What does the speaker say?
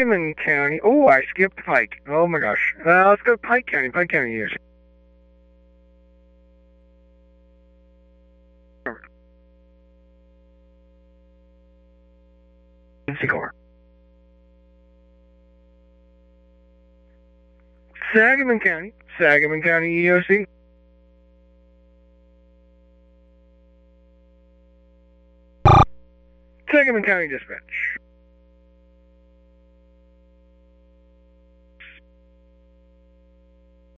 Sangamon County. Oh, I skipped Pike. Oh my gosh. Let's go Pike County. Pike County EOC. Core. Sangamon County. Sangamon County EOC. Sangamon County Dispatch.